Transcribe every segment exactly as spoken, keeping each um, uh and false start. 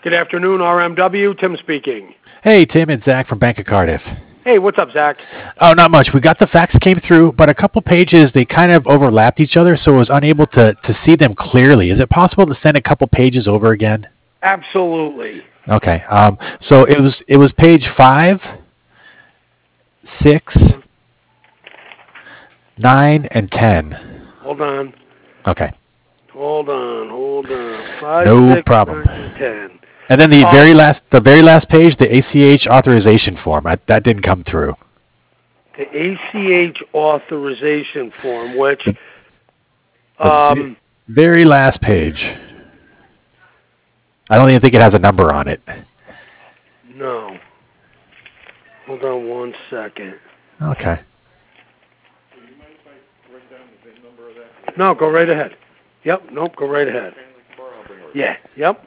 Good afternoon, R M W. Tim speaking. Hey, Tim, it's Zach from Bank of Cardiff. Hey, what's up, Zach? Oh, not much. We got the facts came through, but a couple pages, they kind of overlapped each other, so I was unable to, to see them clearly. Is it possible to send a couple pages over again? Absolutely. Okay. Um, so it was it was page five, six, nine, and ten. Hold on. Okay. Hold on. Hold on. Five, No six, problem. nine, and ten. And then the Um, very last the very last page, the A C H authorization form. I, that didn't come through. The A C H authorization form, which, The um, very last page. I don't even think it has a number on it. no. Hold on one second. Okay. No, go right ahead. Yep. Nope. Go right ahead. Yeah. Yep.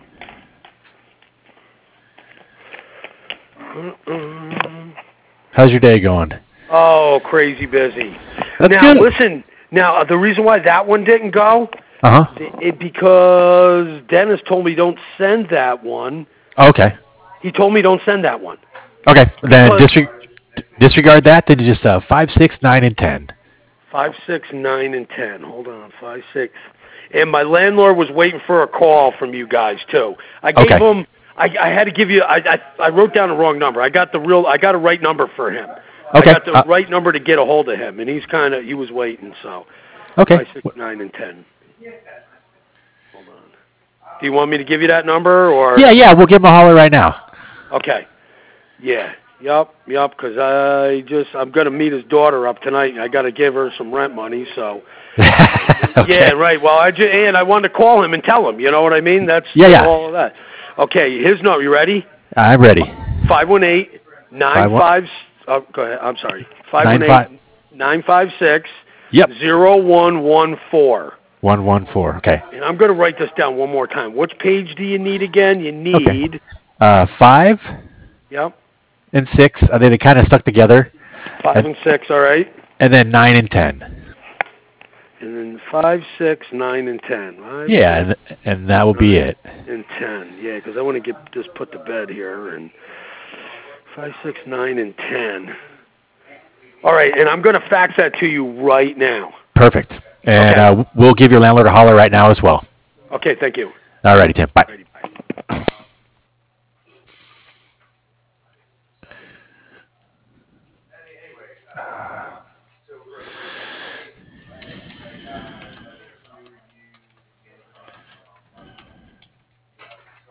Mm-mm. How's your day going? Oh, crazy busy. That's now, good. listen. Now, uh, the reason why that one didn't go, Uh huh. it, because Dennis told me don't send that one. Okay. He told me don't send that one. Okay. Then Because- disre- disregard that. Then just uh, five, six, nine, and ten. Five, six, nine, and ten. Hold on. Five, six. And my landlord was waiting for a call from you guys too. I gave Okay. him. I, I had to give you. I, I I wrote down the wrong number. I got the real. I got a right number for him. Okay. I got the Uh, right number to get a hold of him, and he's kind of. He was waiting. So. Okay. Five, six, nine, and ten. Hold on. Do you want me to give you that number or? Yeah, yeah. We'll give him a holler right now. Okay. Yeah. Yup. Yup. Because I just I'm gonna meet his daughter up tonight. And I got to give her some rent money. So. Okay. Yeah. Right. Well, I just, and I wanted to call him and tell him. You know what I mean? That's Yeah, yeah. all of that. Okay. His number. You ready? I'm ready. Five one eight nine Five one- five. Oh, go ahead. I'm sorry. Five Nine one five. eight nine five six Yep. zero one one four. One one four. Okay. And I'm going to write this down one more time. Which page do you need again? You need, Okay. Uh, five yep, and six. Are they, they kind of stuck together? five And- and six, all right? And then nine and ten. And then five, six, nine, and ten. Five, Yeah, and, and that will be it. and ten. Yeah, because I want to get this put to bed here. And five, six, nine, and ten. All right, and I'm going to fax that to you right now. Perfect. And Okay. uh, we'll give your landlord a holler right now as well. Okay, thank you. All righty, Tim. Bye. Alrighty, bye.